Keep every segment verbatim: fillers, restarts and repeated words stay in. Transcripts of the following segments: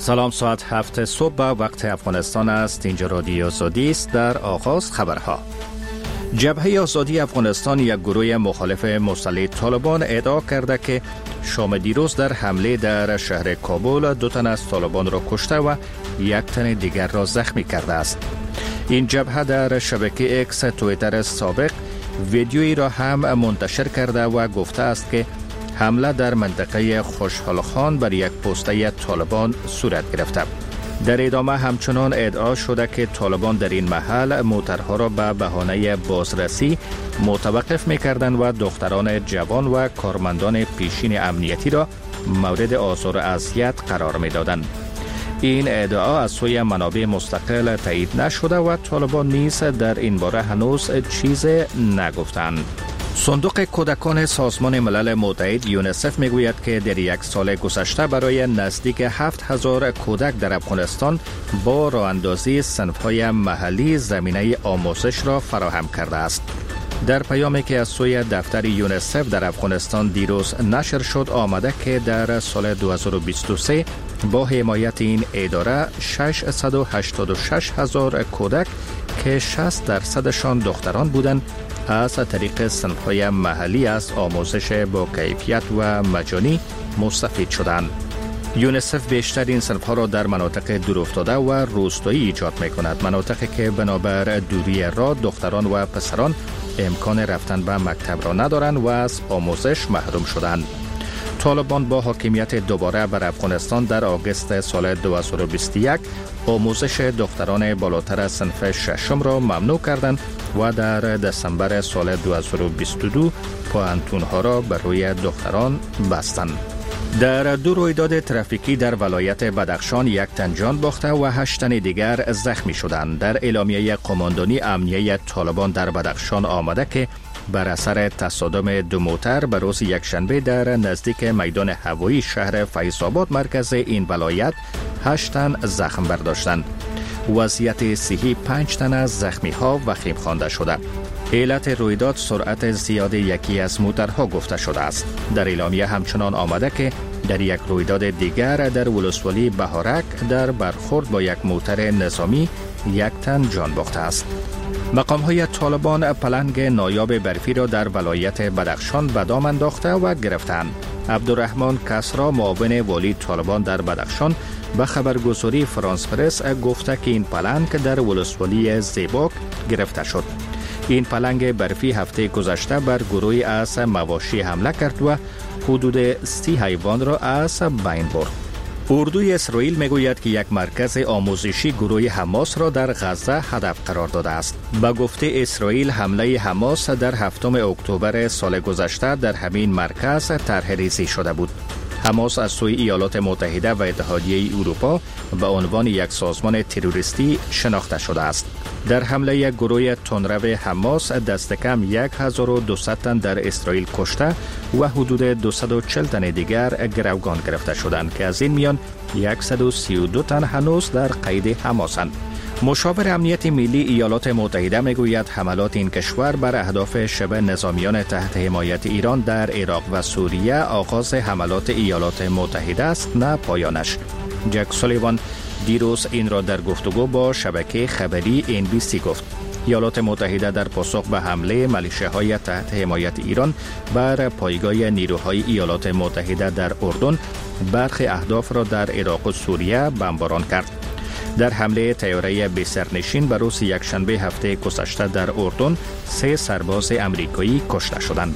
سلام، ساعت هفت صبح وقت افغانستان است. اینجا رادیو آزادی است. در آغاز خبرها. جبهه آزادی افغانستان یک گروه مخالف مسلح طالبان ادعا کرده که شام دیروز در حمله در شهر کابل دو تن از طالبان را کشته و یک تن دیگر را زخمی کرده است. این جبهه در شبکه اکس توییتر سابق ویدیویی را هم منتشر کرده و گفته است که حمله در منطقه خوشحال خان بر یک پسته طالبان صورت گرفته. در ادامه همچنان ادعا شده که طالبان در این محل موترها را به بهانه بازرسی متوقف می‌کردند و دختران جوان و کارمندان پیشین امنیتی را مورد آزار و اذیت قرار می‌دادند. این ادعا از سوی منابع مستقل تایید نشده و طالبان نیز در این باره هنوز چیز نگفتند. صندوق کودکان سازمان ملل متحد یونیسف میگوید که در یک سال گذشته برای نزدیک هفت هزار کودک در افغانستان با راه اندازی صنف‌های محلی زمینه آموزش را فراهم کرده است. در پیامی که از سوی دفتر یونیسف در افغانستان دیروز نشر شد آمده که در سال دو هزار و بیست و سه با حمایت این اداره ششصد و هشتاد و شش هزار کودک که شصت درصدشان دختران بودند از طریق صنف‌های محلی از آموزش با کیفیت و مجانی مستفید شدند. یونیسف بیشتر این صنف‌ها را در مناطق دورافتاده و روستایی ایجاد می‌کند، مناطقی که بنابر دوری راه دختران و پسران امکان رفتن به مکتب را ندارند و از آموزش محروم شدند. طالبان با حاکمیت دوباره بر افغانستان در آگوست سال دو هزار و بیست و یک آموزش دختران بالاتر از صنف ششم را ممنوع کردند و در دسامبر سال دو هزار و بیست و دو پوهنتون‌ها را بر روی دختران بستند. در دو رویداد ترافیکی در ولایت بدخشان یک تن جان باخته و هشت تن دیگر زخمی شدند. در اعلامیه قماندانی امنیه طالبان در بدخشان آمده که بر اثر تصادم دو موتر به روز یکشنبه در نزدیک میدان هوایی شهر فیض‌آباد مرکز این ولایت هشت تن زخم برداشتند. وضعیت صحی پنج تن از زخمی ها وخیم خوانده شده. علت رویداد سرعت زیاد یکی از موترها گفته شده است. در اعلامیه همچنان آمده که در یک رویداد دیگر در ولسوالی بهارک در برخورد با یک موتر نظامی یک تن جان باخته است. مقام‌های طالبان پلنگ نایاب برفی را در ولایت بدخشان به دام انداخته و گرفتند. عبدالرحمن کسرا معاون والی طالبان در بدخشان به خبرگزاری فرانس پرس گفته که این پلنگ در ولسوالی زیباک گرفته شد. این پلنگ برفی هفته گذشته بر گروهی از مواشی حمله کرد و حدود سی حیوان را از بین برد. اردوی اسرائیل میگوید که یک مرکز آموزشی گروه حماس را در غزه هدف قرار داده است. به گفته اسرائیل حمله حماس در هفتم اکتبر سال گذشته در همین مرکز طرح‌ریزی شده بود. حماس از سوی ایالات متحده و اتحادیه اروپا به عنوان یک سازمان تروریستی شناخته شده است. در حمله یک گروه تندرو حماس دست کم هزار و دویست تن در اسرائیل کشته و حدود دویست و چهل تن دیگر گروگان گرفته شدند که از این میان صد و سی و دو تن هنوز در قید حماسند. مشاور امنیت ملی ایالات متحده میگوید حملات این کشور بر اهداف شبه نظامیان تحت حمایت ایران در عراق و سوریه آغاز حملات ایالات متحده است نه پایانش. جک سولیوان دیروز این را در گفتگو با شبکه خبری ان بی سی گفت. ایالات متحده در پاسخ به حمله میلیشیاهای تحت حمایت ایران بر پایگاه نیروهای ایالات متحده در اردن برخی اهداف را در عراق و سوریه بمباران کرد. در حمله طیاره بی سرنشین به روز یکشنبه هفته گذشته در اردن سه سرباز امریکایی کشته شدند.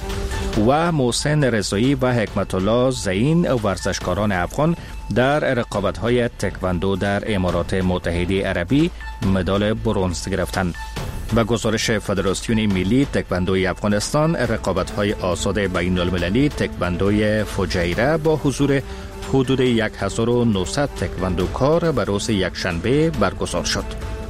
و محسن رضایی و حکمت الله زین ورزشکاران افغان در رقابت‌های تکواندو در امارات متحده عربی مدال برنز گرفتند. به گزارش فدراسیون ملی تکواندوی افغانستان، رقابت‌های آزاد بین المللی تکواندوی فجیره با حضور حدود هزار و نهصد تکواندوکار به روز یکشنبه برگزار شد.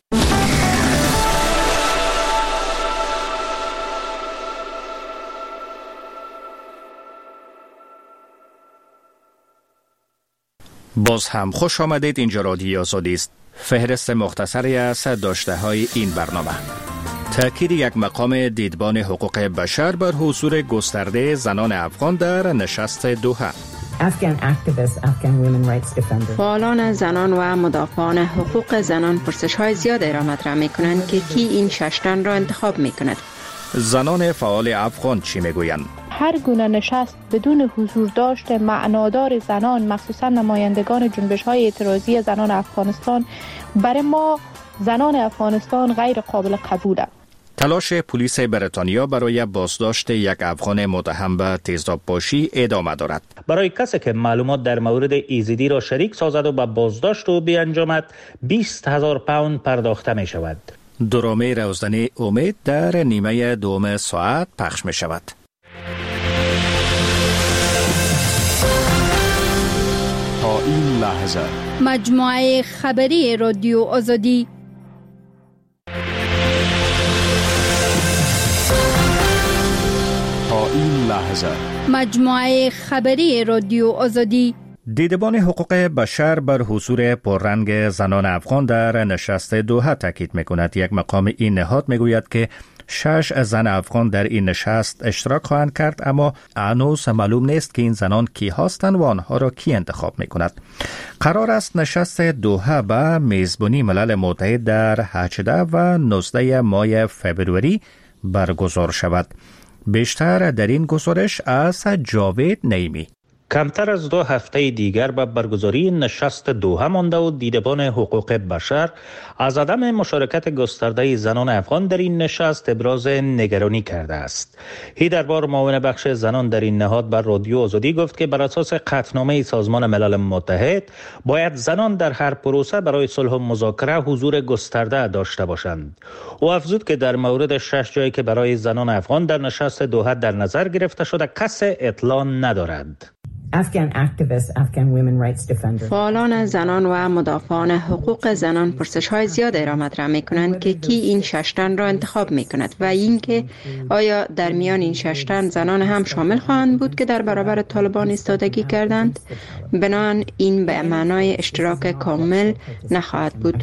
باز هم خوش آمدید. اینجا رادیو آزادی است. فهرست مختصری از داشته‌های این برنامه: تأکید یک مقام دیدبان حقوق بشر بر حضور گسترده زنان افغان در نشست دوحه. فعالان زنان و مدافعان حقوق زنان پرسش‌های زیاد را مطرح می‌کنند که کی این شش تن را انتخاب می‌کند. زنان فعال افغان چی میگویند؟ هر گونه نشست بدون حضور داشت معنادار زنان، مخصوصا نمایندگان جنبش‌های اعتراضی زنان افغانستان، برای ما زنان افغانستان غیر قابل قبول است. تلاش پلیس بریتانیا برای بازداشت یک افغان متهم به تیزاب‌پاشی ادامه دارد. برای کسی که معلومات در مورد ایزیدی را شریک سازد و به بازداشت او بیانجامد، بیست هزار پوند پرداخته می شود. درامه روزنامه امید در نیمه دوم ساعت پخش می شود. تا این لحظه مجموعه خبری رادیو آزادی. تا این لحظه مجموعه خبری رادیو آزادی. دیدبان حقوق بشر بر حضور پررنگ زنان افغان در نشست دوحه تاکید می‌کند. یک مقام این نهاد می‌گوید که شش زن افغان در این نشست اشتراک خواهند کرد، اما هنوز معلوم نیست که این زنان کی هستند و آنها را کی انتخاب می‌کند. قرار است نشست دوحه به میزبانی ملل متحد در هجده و نوزده ماه فبروری برگزار شود. بیشتر در این گزارش از جاوید نعیمی. کمتر از دو هفته دیگر به برگزاری نشست دوحه مانده و دیدبان حقوق بشر از عدم مشارکت گسترده زنان افغان در این نشست ابراز نگرانی کرده است. هیدربار معاون بخش زنان در این نهاد بر رادیو آزادی گفت که بر اساس قطعنامه سازمان ملل متحد باید زنان در هر پروسه برای صلح و مذاکره حضور گسترده داشته باشند. او افزود که در مورد شش جایی که برای زنان افغان در نشست دوحه در نظر گرفته شده کسی اطلاع ندارد. فعالان زنان و مدافعان حقوق زنان پرسش‌های زیاد را مطرح می‌کنند که کی این شش تن را انتخاب می‌کند و اینکه آیا در میان این شش تن زنان هم شامل خواهند بود که در برابر طالبان ایستادگی کردند. بنابراین این به معنای اشتراک کامل نخواهد بود.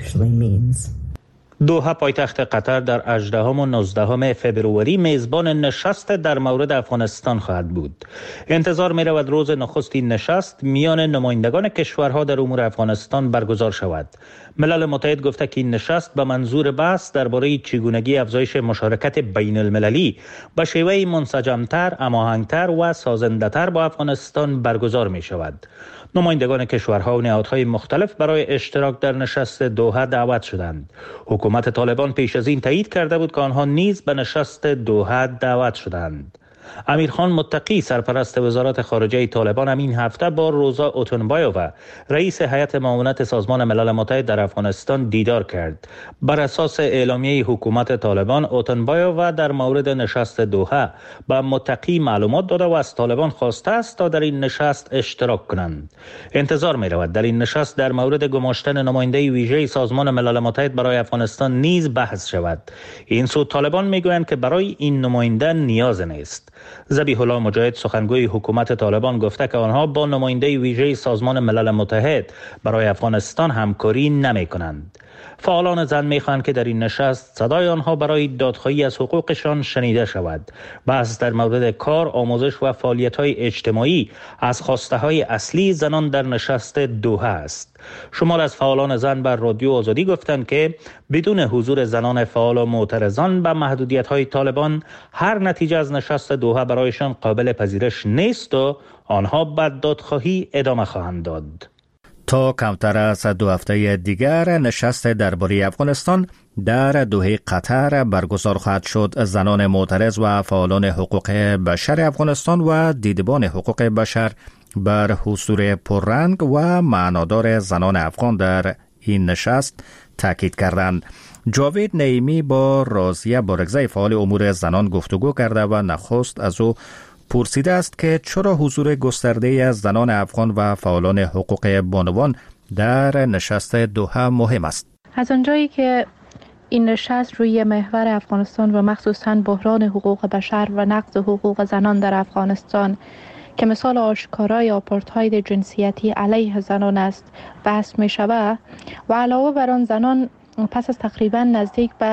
دوحه پایتخت قطر در هجدهم و نوزدهم فبروری میزبان نشست در مورد افغانستان خواهد بود. انتظار می رود روز نخست این نشست میان نمایندگان کشورها در امور افغانستان برگزار شود. ملل متحد گفته که این نشست به منظور بحث درباره چگونگی افزایش مشارکت بین المللی به شیوه منسجمتر، هماهنگتر و سازنده‌تر با افغانستان برگزار می شود. نمایندگان کشورها و نهادهای مختلف برای اشتراک در نشست دوحه دعوت شدند. حکومت طالبان پیش از این تایید کرده بود که آنها نیز به نشست دوحه دعوت شدند. امیرخان متقی سرپرست وزارت خارجه طالبان همین هفته با روزا اوتونبایووا رئیس هیئت معاونت سازمان ملل متحد در افغانستان دیدار کرد. بر اساس اعلامیه حکومت طالبان، اوتونبایووا در مورد نشست دوحه به متقی معلومات داده و از طالبان خواسته است تا در این نشست اشتراک کنند. انتظار می رود در این نشست در مورد گماشتن نماینده ویژه سازمان ملل متحد برای افغانستان نیز بحث شود. این سو طالبان می گویند که برای این نماینده نیاز نیست. ذبیح الله مجاهد سخنگوی حکومت طالبان گفته که آنها با نماینده ویژه سازمان ملل متحد برای افغانستان همکاری نمی کنند. فعالان زن می خواهند که در این نشست صدای آنها برای دادخواهی از حقوقشان شنیده شود. بحث در مورد کار، آموزش و فعالیت‌های اجتماعی از خواسته‌های اصلی زنان در نشست دوحه است. شمار از فعالان زن بر رادیو آزادی گفتند که بدون حضور زنان فعال و معترضان به محدودیت‌های طالبان هر نتیجه از نشست دوحه برایشان قابل پذیرش نیست و آنها به دادخواهی ادامه خواهند داد. تا کمتر از دو هفته دیگر نشست درباره افغانستان در دوحه قطر برگزار خواهد شد. زنان معترض و فعالان حقوق بشر افغانستان و دیدبان حقوق بشر بر حضور پررنگ و معنادار زنان افغان در این نشست تاکید کردند. جاوید نعیمی با راضیه بارگزای فعال امور زنان گفتگو کرده و نخست از او پرسیده است که چرا حضور گسترده از زنان افغان و فعالان حقوق بانوان در نشست دوحه مهم است. از آنجایی که این نشست روی محور افغانستان و مخصوصاً بحران حقوق بشر و نقض حقوق زنان در افغانستان که مثال آشکارای آپارتاید جنسیتی علیه زنان است بحث می شود و علاوه بر آن زنان پس از تقریبا نزدیک به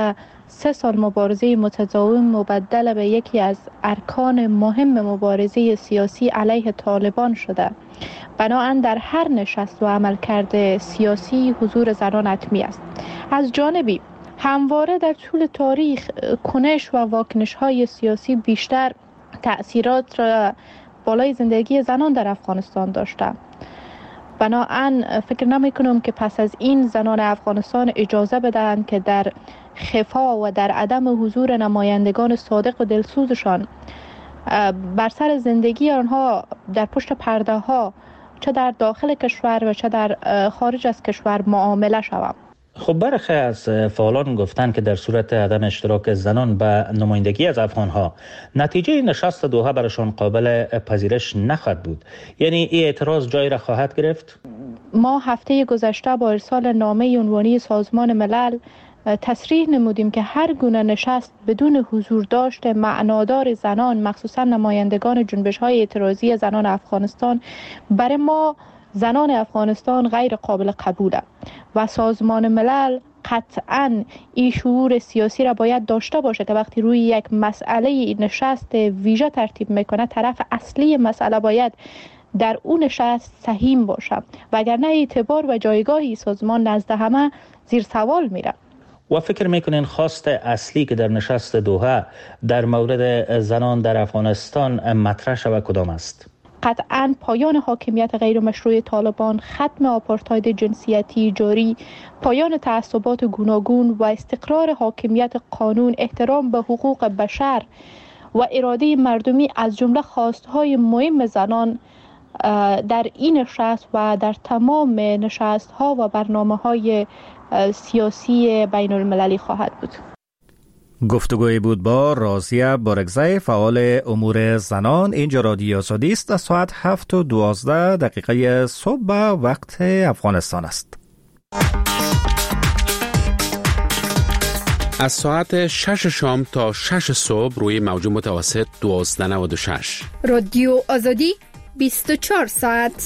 سه سال مبارزه متداوم مبدل به یکی از ارکان مهم مبارزه سیاسی علیه طالبان شده. بنابراین در هر نشست و عملکرد سیاسی حضور زنان حتمی است. از جانبی همواره در طول تاریخ کنش و واکنش های سیاسی بیشتر تأثیرات را بالای زندگی زنان در افغانستان داشته. بنابراین فکر نمی کنم که پس از این زنان افغانستان اجازه بدهند که در خفا و در عدم حضور نمایندگان صادق و دلسوزشان بر سر زندگی آنها در پشت پرده ها چه در داخل کشور و چه در خارج از کشور معامله شود. خب برخی از فعالان گفتن که در صورت عدم اشتراک زنان به نمایندگی از افغانها نتیجه نشست دوحه برشان قابل پذیرش نخواهد بود. یعنی این اعتراض جای را خواهد گرفت؟ ما هفته گذشته با ارسال نامه عنوانی سازمان ملل تصریح نمودیم که هر گونه نشست بدون حضور داشته معنادار زنان، مخصوصا نمایندگان جنبش‌های اعتراضی زنان افغانستان، برای ما زنان افغانستان غیر قابل قبوله و سازمان ملل قطعاً این شعور سیاسی را باید داشته باشه که وقتی روی یک مسئله نشست ویژه ترتیب میکنه، طرف اصلی مسئله باید در اون نشست سهیم باشه، وگرنه اعتبار و جایگاهی سازمان نزد همه زیر سوال میره. و فکر میکنین خواست اصلی که در نشست دوحه در مورد زنان در افغانستان مطرح شود کدام است؟ قطعاً پایان حاکمیت غیر مشروع طالبان، ختم آپارتاید جنسیتی جاری، پایان تعصبات گوناگون و استقرار حاکمیت قانون، احترام به حقوق بشر و اراده مردمی از جمله خواستهای مهم زنان در این نشست و در تمام نشست‌ها و برنامه‌های سیاسی بین المللی خواهد بود. گفتگوی بود با راضیه بارگزی، فعال امور زنان. اینجا رادیو آزادی است. ساعت هفت و دوازده دقیقه صبح وقت افغانستان است. از ساعت شش شام تا شش صبح روی موج متوسط دوازده و نود و شش. رادیو آزادی بیست و چهار ساعت.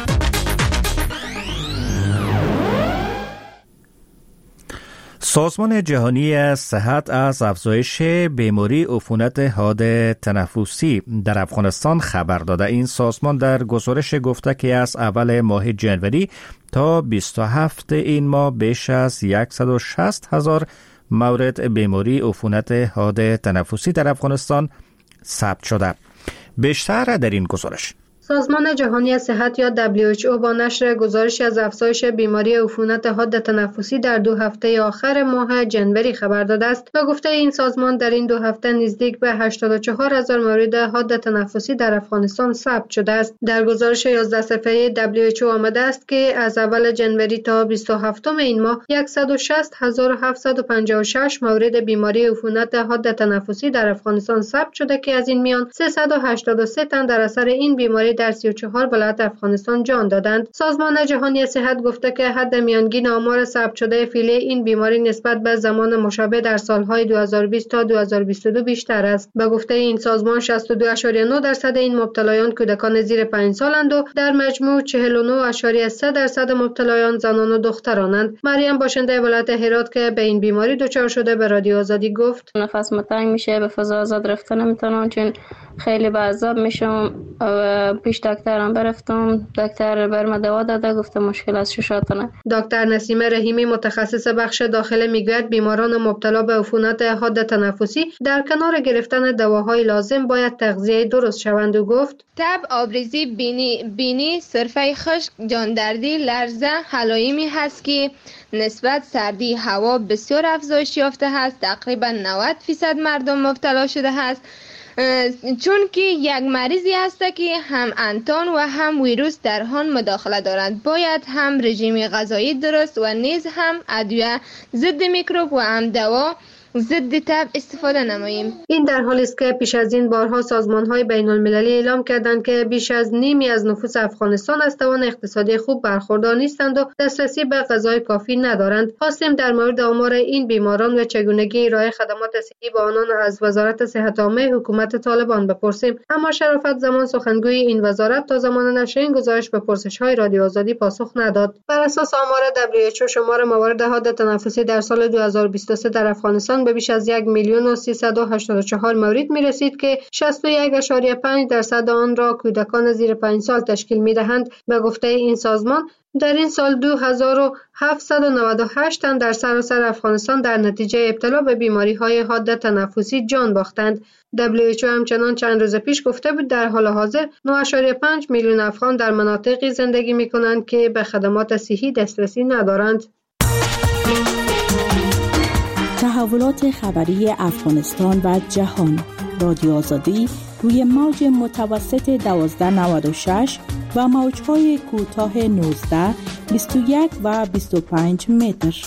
سازمان جهانی صحت از افزایش بیماری عفونت حاد تنفسی در افغانستان خبر داده. این سازمان در گزارش گفته که از اول ماه جنوری تا بیست و هفت این ماه بیش از صد و شصت هزار مورد بیماری عفونت حاد تنفسی در افغانستان ثبت شده. بیشتر در این گزارش. سازمان جهانی صحت یا دبلیو اچ او با نشر گزارشی از افزایش بیماری عفونت حاد تنفسی در دو هفته آخر ماه جنوری خبر داده است و گفته این سازمان در این دو هفته نزدیک به هشتاد و چهار هزار مورد حاد تنفسی در افغانستان ثبت شده است. در گزارش یازده صفحه‌ای دبلیو اچ او آمده است که از اول جنوری تا بیست و هفتم این ماه صد و شصت هزار و هفتصد و پنجاه و شش مورد بیماری عفونت حاد تنفسی در افغانستان ثبت شده که از این میان سیصد و هشتاد و سه تن در اثر این بیماری در سی و چهار ولایت افغانستان جان دادند. سازمان جهانی صحت گفته که حد میانگین آمار ثبت شده فعلی این بیماری نسبت به زمان مشابه در سالهای دو هزار و بیست تا دو هزار و بیست و دو بیشتر است. به گفته این سازمان شصت و دو ممیز نه درصد این مبتلایان کودکان زیر پنج سالند و در مجموع چهل و نه ممیز سه درصد مبتلایان زنان و دخترانند. مریم باشنده ولایت هرات که به این بیماری دچار شده به رادیو آزادی گفت: نفس متنگ میشه، به فضا آزاد رفتن نمیتونم چون خیلی به عذاب میشم. پیش دکترم برفتم، دکتر برم دوا داده، گفته مشکل از ششاتونه. دکتر نسیمه رحیمی متخصص بخش داخله میگوید بیماران مبتلا به عفونت حاد تنفسی در کنار گرفتن دواهای لازم باید تغذیه درست شوند و گفت: تب، آبریزی بینی، بینی، سرفه خشک، جاندردی، لرزه، علائمی هست که نسبت سردی هوا بسیار افزایش یافته است. تقریبا نود درصد مردم مبتلا شده است، چون که یک مریضی هست که هم انتان و هم ویروس در آن مداخله دارند. باید هم رژیم غذایی درست و نیز هم ادویه ضد میکروب و هم دوا ضد تب استفاده نماییم. این در حالی است که پیش از این بارها سازمان‌های بین‌المللی اعلام کردند که بیش از نیمی از نفوس افغانستان از توان اقتصادی خوب برخوردار نیستند و دسترسی به غذای کافی ندارند. خواستیم در مورد آمار این بیماران و چگونگی ارائه خدمات صحی به آنان از وزارت صحت عامه حکومت طالبان بپرسیم، اما شرافت زمان سخنگوی این وزارت تا زمان نشر این گزارش به پرسش‌های رادیو آزادی پاسخ نداد. بر اساس آمار دبلیو اچ او شمار موارد حاد تنفسی در سال دو هزار و بیست و سه در افغانستان افغانستان به بیش از یک میلیون و سیصد و هشتاد و چهار مورد می رسید که شصت و یک اشاریه پنج درصد آن را کودکان زیر پنج سال تشکیل می دهند. به گفته این سازمان در این سال دو هزار و هفتصد و نود و هشت تن در سراسر افغانستان در نتیجه ابتلا به بیماری های حاد تنفسی جان باختند. دبلیو اچ او همچنان چند روز پیش گفته بود در حال حاضر نه و پنج میلیون افغان در مناطقی زندگی می کنند که به خدمات صحی دسترسی ندارند. تحولات خبری افغانستان و جهان. رادیو آزادی روی موج متوسط دوازده نود و شش و موج‌های کوتاه نوزده، بیست و یک و بیست و پنج متر.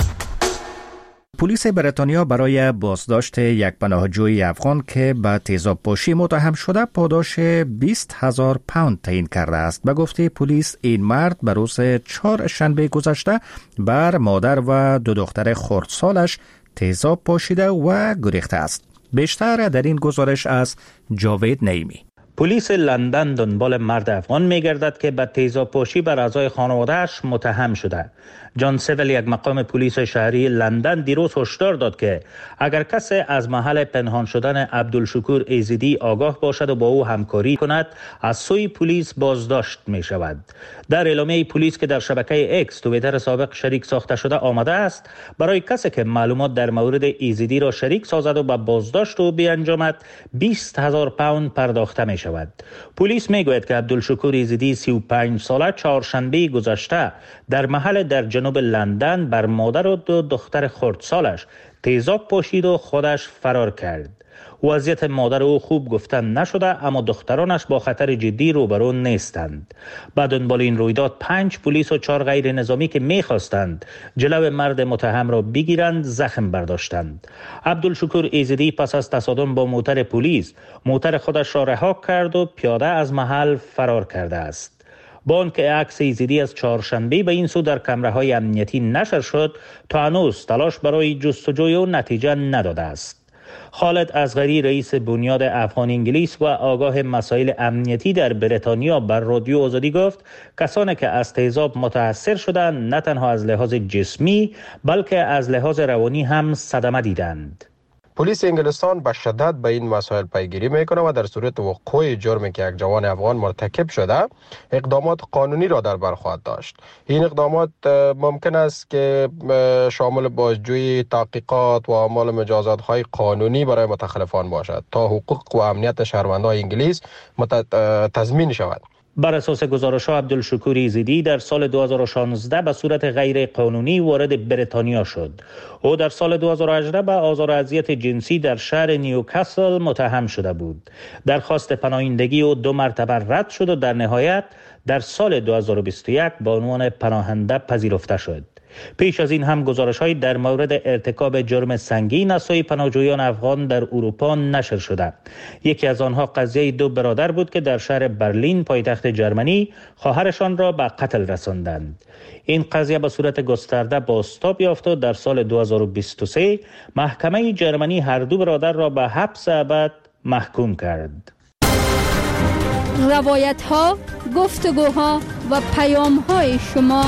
پلیس بریتانیا برای بازداشت یک پناهجوی افغان که به تیزاب‌پاشی متهم شده پاداش بیست هزار پوند تعیین کرده است. به گفته پلیس این مرد به روز چهارشنبه گذشته بر مادر و دو دختر خردسالش تیزاب پاشیده و گریخته است. بیشتر در این گزارش از جاوید نعیمی. پلیس لندن دنبال مرد افغان می‌گردد که به تیزاب‌پاشی بر اعضای خانواده‌اش متهم شده. جان سیول، یک مقام پلیس شهری لندن، دیروز هشدار داد که اگر کسی از محل پنهان شدن عبدالشکور ایزدی آگاه باشد و با او همکاری کند، از سوی پلیس بازداشت می شود. در اعلامیه پلیس که در شبکه اکس توییتر سابق شریک ساخته شده آمده است، برای کسی که معلومات در مورد ایزدی را شریک سازد و به بازداشت او بیانجامد، بیست هزار پوند پرداخته می شود. پلیس می گوید که عبدالشکور ایزدی سی و پنج ساله چهارشنبه گذشته در محل در جنوب لندن بر مادر و دو دختر خردسالش تیزاب پاشید و خودش فرار کرد. وضعیت مادر او خوب گفتن نشده، اما دخترانش با خطر جدی روبرو نیستند. بعد دنبال این رویداد پنج پلیس و چهار غیر نظامی که می‌خواستند جلو مرد متهم را بگیرند زخم برداشتند. عبدالشکور ایزدی پس از تصادم با موتر پلیس موتر خودش را رها کرد و پیاده از محل فرار کرده است. با آنکه عکس ایزدی از چهارشنبه به این سو در کمره‌های امنیتی نشر شد، تا هنوز تلاش برای جستجوی و نتیجه نداده است. خالد اصغری، رئیس بنیاد افغان انگلیس و آگاه مسائل امنیتی در بریتانیا، بر رادیو آزادی گفت کسانی که از تیزاب متاثر شدند نه تنها از لحاظ جسمی بلکه از لحاظ روانی هم صدمه دیدند. پلیس انگلستان به شدت به این مسائل پیگیری میکنه و در صورت وقوع جرمی که یک جوان افغان مرتکب شده اقدامات قانونی را در بر خواهد داشت. این اقدامات ممکن است که شامل بازجویی، تحقیقات و اعمال مجازات های قانونی برای متخلفان باشد تا حقوق و امنیت شهروندان انگلیس تضمین شود. بر اساس گزارش‌ها عبدالشکور ایزدی در سال دو هزار و شانزده به صورت غیر قانونی وارد بریتانیا شد. او در سال دو هزار و هجده به آزار و اذیت جنسی در شهر نیوکاسل متهم شده بود. درخواست پناهندگی او دو مرتبه رد شد و در نهایت در سال دو هزار و بیست و یک به عنوان پناهنده پذیرفته شد. پیش از این هم گزارش‌های در مورد ارتکاب جرم سنگین از سوی پناهجویان افغان در اروپا نشر شده. یکی از آنها قضیه دو برادر بود که در شهر برلین پایتخت جرمنی خواهرشان را به قتل رساندند. این قضیه به صورت گسترده بازتاب یافت و در سال دو هزار و بیست و سه محکمه جرمنی هر دو برادر را به حبس ابد محکوم کرد. روایت‌ها، گفتگوها و پیام‌های شما.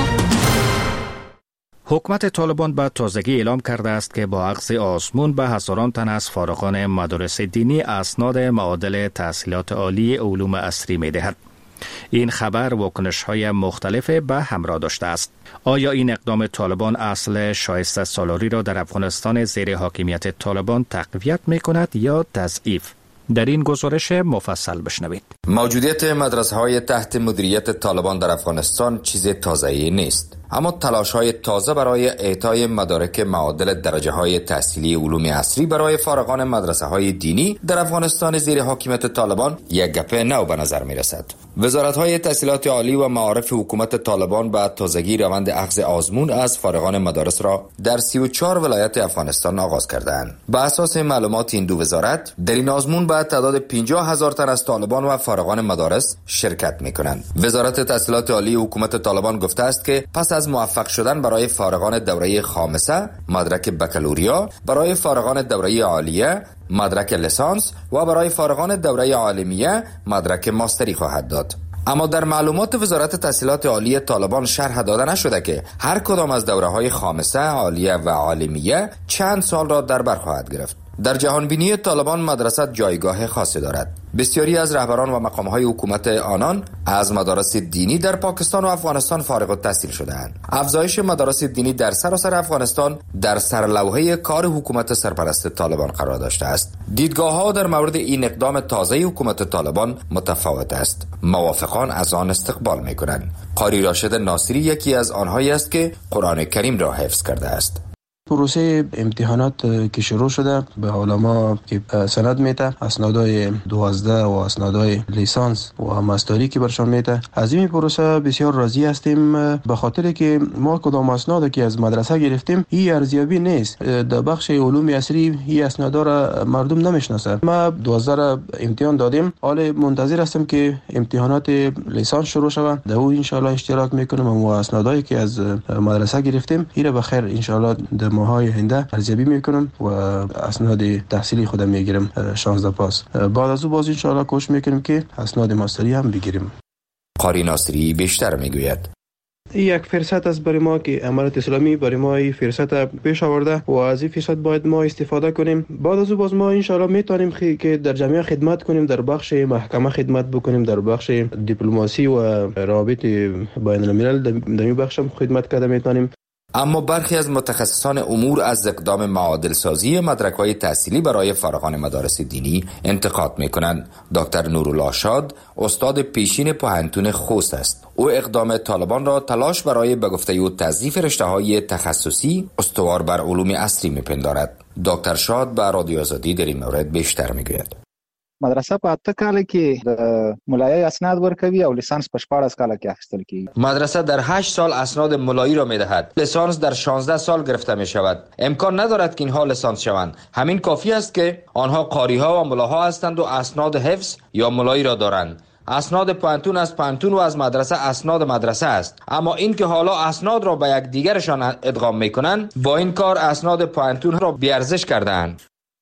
حکومت طالبان به تازگی اعلام کرده است که با اخذ آزمون به هزاران تن از فارغان مدارس دینی اسناد معادل تحصیلات عالی علوم عصری می دهد. این خبر واکنش‌های مختلف به همراه داشته است. آیا این اقدام طالبان اصل شایسته سالاری را در افغانستان زیر حاکمیت طالبان تقویت می کند یا تضعیف؟ در این گزارش مفصل بشنوید. موجودیت مدرسه‌های تحت مدیریت طالبان در افغانستان چیز تازه‌ای نیست، اما تلاش‌های تازه برای اعطای مدارک معادل درجه‌های تحصیلی علوم عصری برای فارغان مدرسه‌های دینی در افغانستان زیر حاکمیت طالبان یک گپ نو به نظر می‌رسد. وزارت‌های تحصیلات عالی و معارف حکومت طالبان به تازگی روند اخذ آزمون از فارغان مدارس را در سی و چهار ولایت افغانستان آغاز کردند. به اساس معلومات این دو وزارت، در این آزمون به تعداد پنجاه هزار تن از طالبان و فارغان مدارس شرکت می‌کنند. وزارت تحصیلات عالی حکومت طالبان گفته است که پس از موفق شدن برای فارغان دوره خامسه مدرک بکالوریا، برای فارغان دوره عالیه مدرک لیسانس و برای فارغان دوره عالمیه مدرک ماستری خواهد داد. اما در معلومات وزارت تحصیلات عالی طالبان شرح داده نشده که هر کدام از دوره‌های خامسه، عالیه و عالمیه چند سال را در بر خواهد گرفت. در جهانبینی طالبان مدرسه جایگاه خاصی دارد. بسیاری از رهبران و مقام‌های حکومت آنان از مدارس دینی در پاکستان و افغانستان فارغ التحصیل شده‌اند. افزایش مدارس دینی در سراسر افغانستان در سرلوحه کار حکومت سرپرست طالبان قرار داشته است. دیدگاه‌ها در مورد این اقدام تازه حکومت طالبان متفاوت است. موافقان از آن استقبال می‌کنند. قاری راشد ناصری یکی از آنهایی است که قرآن کریم را حفظ کرده است. پروسه امتحانات که شروع شده به علما که سند میده، اسنادهای دوازده و اسنادهای لیسانس و ماستری که برشان میده، از این پروسه بسیار راضی هستیم، به خاطر که ما کدام اسناد که از مدرسه گرفتیم این ارزیابی نیست. در بخش علوم عصری این اسنادا را مردم نمیشناسه. ما دوازده را امتحان دادیم، حالا منتظر هستم که امتحانات لیسانس شروع شود، در او ان شاء الله اشتراک میکنم و اسنادایی که از مدرسه گرفتیم این به خیر ان شاء الله ماهای آینده ارزیابی میکنم و اسناد تحصیلی خودم میگیرم شانزده پاس. بعد از او باز ان شاء الله کوشش میکنیم که اسناد ماستری هم بگیریم. قاری ناصری بیشتر میگوید یک فرصت است برای ما که امارت اسلامی برای ما این فرصت پیش آورده و از این فرصت باید ما استفاده کنیم. بعد از او باز ما ان شاء الله میتونیم که در جامعه خدمت کنیم، در بخش محکمه خدمت بکنیم، در بخش دیپلماسی و روابط بین الملل در این بخش هم خدمت کرده میتونیم. اما برخی از متخصصان امور از اقدام معادل سازی مدرک‌های تحصیلی برای فارغان مدارس دینی انتقاد می‌کنند. دکتر نورالله شاد استاد پیشین پوهنتون خوست است. او اقدام طالبان را تلاش برای به گفته او تضعیف رشته‌های تخصصی استوار بر علوم عصری می‌پندارد. دکتر شاد به رادیو آزادی در این مورد بیشتر می‌گوید. مدرسه په اته کال کې د ملایي اسناد ورکوي او لیسانس په شپاړس کال کې اخیستل کیږي. مدرسه در هشت سال اسناد ملایی را میدهد. لیسانس در شانزده سال گرفته می شود. امکان ندارد که اینها لیسانس شوند. همین کافی است که آنها قاری‌ها و ملاها هستند و اسناد حفظ یا ملایی را دارند. اسناد پوهنتون از پوهنتون و از مدرسه اسناد مدرسه است. اما این که حالا اسناد را به یک دیگرشان ادغام میکنند، با این کار اسناد پوهنتون را بی‌ارزش کردند.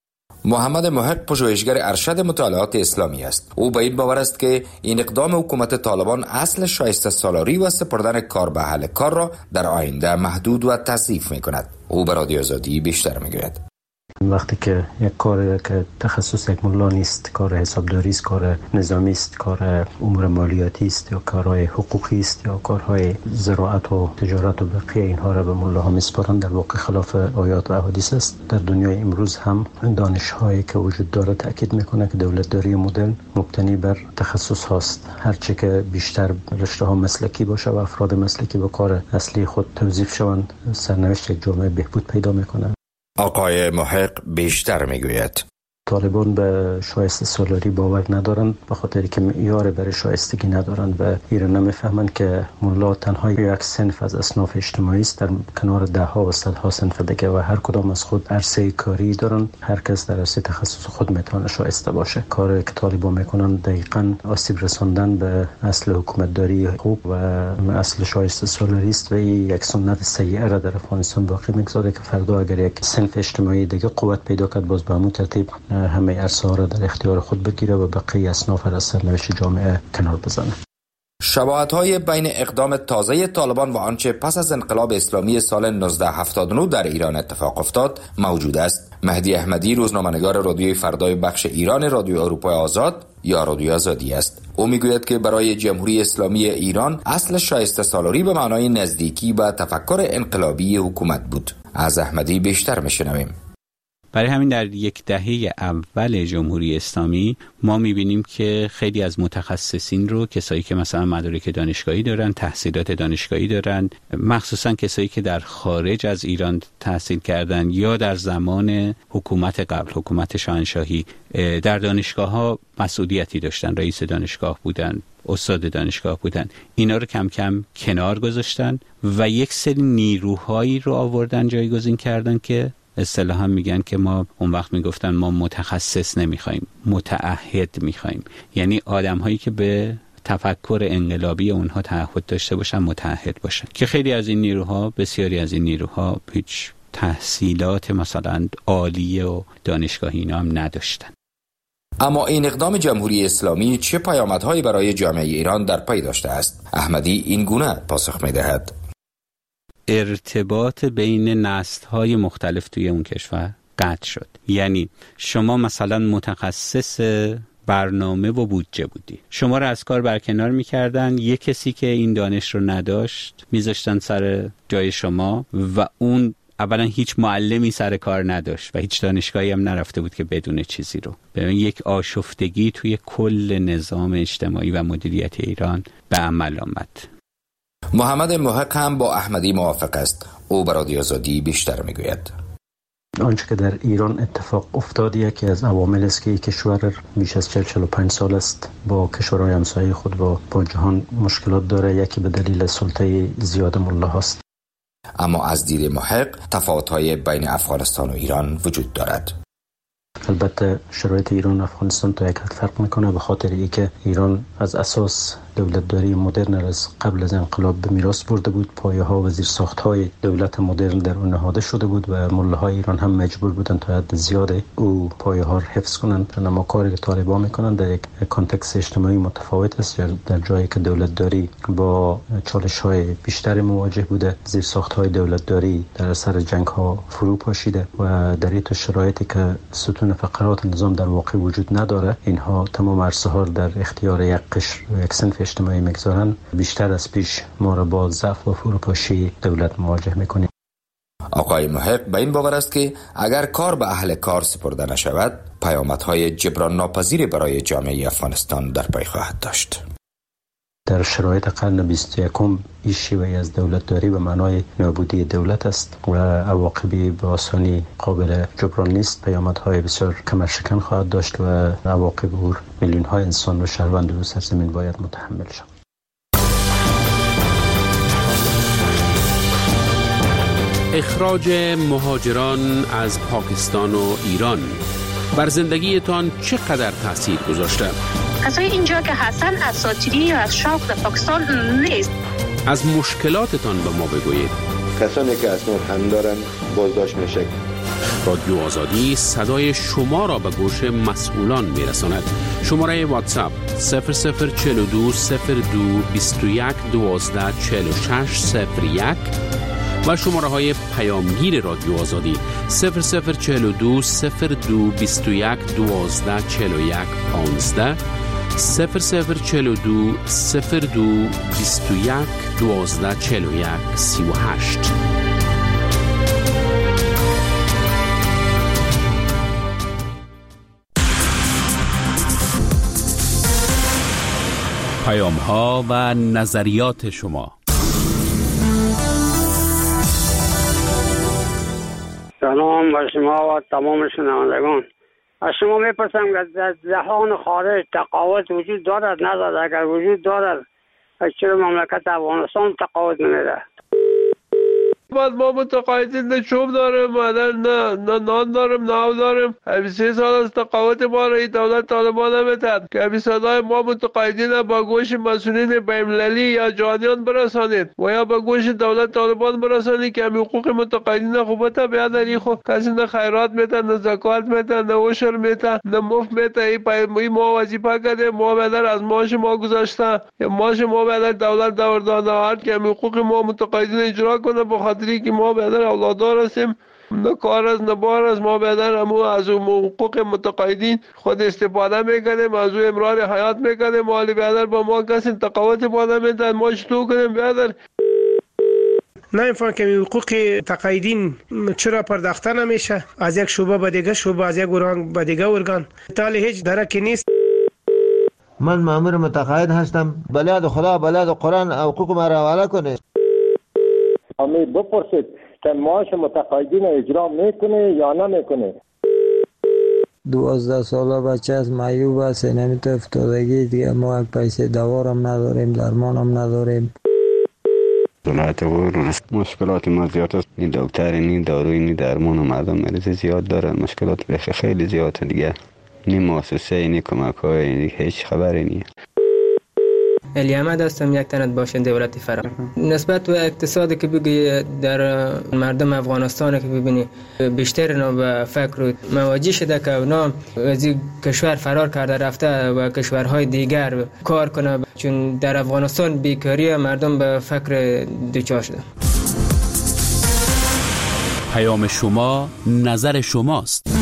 محمد محق پژوهشگر ارشد مطالعات اسلامی است. او به این باور است که این اقدام حکومت طالبان اصل شایسته سالاری و سپردن کار به اهل کار را در آینده محدود و تضعیف می‌کند. او به رادیو آزادی بیشتر می‌گوید. وقتی که یک کار که تخصص یک ملا نیست، کار حسابداری است، کار نظامی است، کار امور مالیاتی است یا کارهای حقوقی است یا کارهای زراعت و تجارت و بقیه اینها را به ملاها میسپارند، در واقع خلاف آیات و احادیث است. در دنیای امروز هم دانش‌هایی که وجود داره تاکید میکنه که دولتداری مدل مبتنی بر تخصص هاست. هرچه که بیشتر رشته ها مسلکی باشه و افراد مسلکی به کار اصلی خود توظیف شوند، سرنوشت یک جامعه بهبود پیدا میکنه. آقای محق بیشتر میگوید طالبان به شایسته سالاری باور ندارند، به خاطر که معیار برای شایستگی ندارند و ایران نمیفهمند که ملا تنها یک صنف از اصناف اجتماعی است در کنار ده ها و صدها صنف دیگه و هر کدام از خود عرصه کاری دارند. هر کس در عرصه تخصص خود میتونه شایسته باشه. کاری که طالبان میکنند دقیقاً آسیب رساندن به اصل حکومتداری خوب و اصل شایسته سالاری است و یک سنت سیئه را در افغانستان باقی میگذاره که فردا اگر یک صنف اجتماعی دیگه قوت پیدا کرد، باز به همون ترتیب همه عرصه ها را در اختیار خود بگیره و بقیه اصناف را از سرنوشت جامعه کنار بزنه. شباهت‌های بین اقدام تازه طالبان و آنچه پس از انقلاب اسلامی سال نوزده هفتاد و نه در ایران اتفاق افتاد موجود است. مهدی احمدی روزنامه‌نگار رادیوی فردای بخش ایران رادیو اروپای آزاد یا رادیو آزادی است. او میگوید که برای جمهوری اسلامی ایران اصل شایسته سالاری به معنای نزدیکی به تفکر انقلابی حکومت بود. از احمدی بیشتر میشنویم. برای همین در یک دهه اول جمهوری اسلامی ما میبینیم که خیلی از متخصصین رو، کسایی که مثلا مدارک دانشگاهی دارن، تحصیلات دانشگاهی دارن، مخصوصا کسایی که در خارج از ایران تحصیل کردن یا در زمان حکومت قبل، حکومت شاهنشاهی، در دانشگاه ها مسئولیتی داشتن، رئیس دانشگاه بودن، استاد دانشگاه بودن، اینا رو کم کم کنار گذاشتن و یک سری نیروهایی رو آوردن جایگزین کردن که اصطلاحاً میگن که ما اون وقت میگفتن ما متخصص نمیخوایم، متعهد میخوایم. یعنی آدم هایی که به تفکر انقلابی اونها تعهد داشته باشن، متعهد باشن، که خیلی از این نیروها، بسیاری از این نیروها هیچ تحصیلات مثلا عالیه و دانشگاهی اینا هم نداشتن. اما این اقدام جمهوری اسلامی چه پیامدهایی برای جامعه ایران در پی داشته است؟ احمدی این گونه پاسخ می‌دهد: ارتباط بین نسل‌های مختلف توی اون کشور قطع شد. یعنی شما مثلا متخصص برنامه و بودجه بودی، شما رو از کار برکنار میکردن، یک کسی که این دانش رو نداشت میذاشتن سر جای شما و اون اولا هیچ معلمی سر کار نداشت و هیچ دانشگاهی هم نرفته بود که بدون چیزی رو. ببین یک آشفتگی توی کل نظام اجتماعی و مدیریت ایران به عمل آمد. محمد محق هم با احمدی موافق است. او بر رادیو آزادی بیشتر میگوید: آنچه که در ایران اتفاق افتاد یکی از عوامل است که کشور بیش از چهل تا چهل و پنج سال است با کشورهای همسایه خود با با جهان مشکلات داره. یکی به دلیل سلطه زیاد ملاها است. اما از دید محق تفاوت‌های بین افغانستان و ایران وجود دارد. البته شرایط ایران و افغانستان تا یک حد فرق میکنه، به خاطر اینکه ایران از اساس دولتداری مدرن از قبل از انقلاب به میراث برده بود. پایه‌ها و زیرساخت‌های دولت مدرن در اون نهاده شده بود و ملاهای ایران هم مجبور بودند تا حد زیاد او پایه‌ها را حفظ کنند. اما کاری که طالبان میکنند در یک کانتکست اجتماعی متفاوت است. در جایی که دولتداری با چالش‌های بیشتری مواجه بوده، زیرساخت‌های دولتداری در اثر جنگ‌ها فرو پاشیده و در این شرایطی که ستون فقرات نظام در واقع وجود نداره، اینها تمام عرصه‌ها در اختیار یک قشر یک صنف اجتماعی میگذارن. بیشتر از پیش ما را با ضعف و فروپاشی دولت مواجه میکنیم. آقای محق به این باور است که اگر کار به اهل کار سپرده نشود، پیامدهای جبران ناپذیری برای جامعه افغانستان در پی خواهد داشت. در شرایط قرن بیست و یکم این شیوه از دولتداری به معنای نابودی دولت است و عواقبی به آسانی قابل جبران نیست. پیامدهای بسیار کمرشکن خواهد داشت و عواقب او میلیون های انسان و شهروند روی سرزمین باید متحمل شود. اخراج مهاجران از پاکستان و ایران بر زندگیتان چقدر تاثیر گذاشته؟ کسای اینجا که حسن اساطیری یا از شوق در پاکستان نیست. از مشکلاتتان به ما بگویید. کسانی که اسناد هم دارن بازداشت میشه. رادیو آزادی صدای شما را به گوش مسئولان میرساند. شماره واتساپ صفر صفر چهل و دو صفر دو بیست و یک دوازده چهل و شش صفر یک و شماره های پیامگیر رادیو آزادی صفر صفر چهل و دو صفر دو بیست و یک دوازده چهل و یک پانزده صفر صفر چهل و دو صفر دو بیست و یک دوازده چهل و یک سی و هشت. پیام ها و نظریات شما. سلام بر شما و تمام شنوندگان. از شما میپرسم که در جهان خارج تقاوت وجود دارد ندارد؟ اگر وجود دارد چرا مملکت افغانستان تقاوت نمیده؟ بعد ما متقاعدین نه چوب داریم نه نه نه نان داریم نه آب داریم. سه سال از تقاوت ما را این دولت طالبان نمیتد که صدای ما متقاعدین با گوش مسئولین بین‌المللی یا جهانیان برسانید و یا با گوش دولت طالبان برسانید که حقوق متقاعدین خوبت بیاد. در خو کسی نه خیرات میته نه زکات میته نه عشر میته نه مفت میته. این پای ما وظیفه کرده، ما بدر از ماش ما گذاشته یا ماش ما بدر دولت دور داده که حقوق ما متقاعدین اجرا کنه. بخاطر که ما بیادر اولادار هستیم، نه کار از نه بار از ما بیادر همو از حقوق متقاعدین خود استفاده میکنیم، از او امرار حیات میکنیم. مالی بیادر با ما کسی تقاوت باده میدن، ما چطور کنیم بیادر؟ نمیفهم که حقوق تقاعدین چرا پرداخته نمیشه از یک شعبه به دیگه شعبه، از یک ارگان به دیگه ارگان؟ تالی هیچ درکی نیست. من مأمور متقاعد هستم، بلاد خدا بلاد قرآن حقوق ما را حواله کنه. امی بپرسید که معاش متقاعدین اجرا میکنه یا نمیکنه. دوازده ساله بچه از معیوب است، نمیتو افتادگی دیگه. ما یک پیسه دوارم نداریم، درمانم نداریم. دولت مشکلات ما زیاد است. این دکتر این داروی این درمان مردم مریض زیاد دارن. مشکلات بخی خیلی زیاده دیگه. این مؤسسه این کمک های هیچ خبری نیست. علی احمد هستم، یک تن باشنده ولایت فرا. نسبت به اقتصادی که بگی در مردم افغانستان که ببینی بیشتر اینا به فکر مواجه شده که اونا از کشور فرار کرده رفته و کشورهای دیگر کار کنه، چون در افغانستان بیکاری مردم به فکر دوچار شده. پیام شما، نظر شماست.